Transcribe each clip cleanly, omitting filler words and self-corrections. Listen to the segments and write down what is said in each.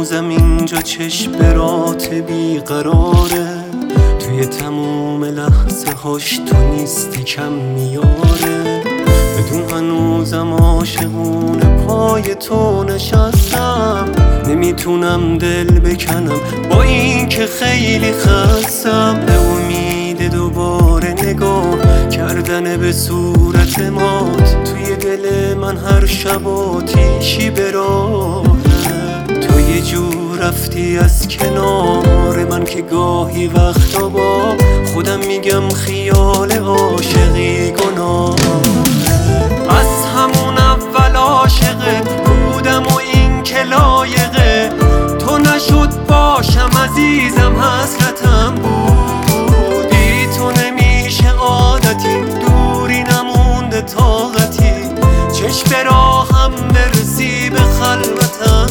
هنوزم اینجا چشم به رات بیقراره، توی تموم لحظه هاش تو نیستی کم میاره. بدون هنوزم عاشقونه پای تو نشستم، نمیتونم دل بکنم با این که خیلی خستم. به امید دوباره نگاه کردن به صورت مات، توی دل من هر شب آتیشی به راهه. تو یه جور رفتی از کنار من که گاهی وقتا با خودم میگم خیال عاشقی گناه. از همون اول عاشقه بودم و این که لایقه تو نشد باشم عزیزم، حسرتم بودی تو نمیشه عادتی، دوری نمونده طاقتی، چشم به راهم برسی به خلوتم.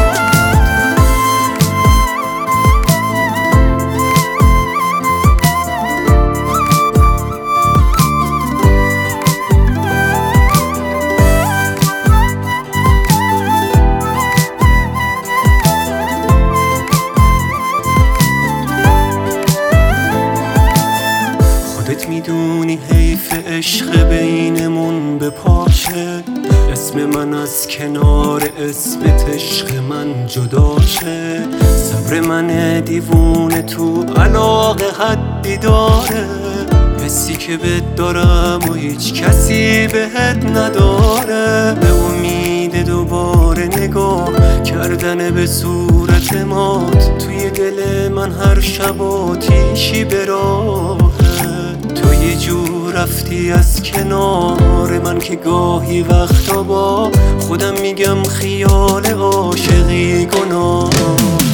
خودت میدونی حیف عشق بینمون بپاشه، اسم من از کنار اسمت عشق من جدا شه. صبر من دیوونه تو علاقه حدی داره، حسی که بهت دارم و هیچ کسی بهت نداره. به امید دوباره نگاه کردن به صورت مات، توی دل من هر شب آتیشی به راهه. تو یه جور رفتی از کنار من که گاهی وقتا با خودم میگم خیال عاشقی گناه.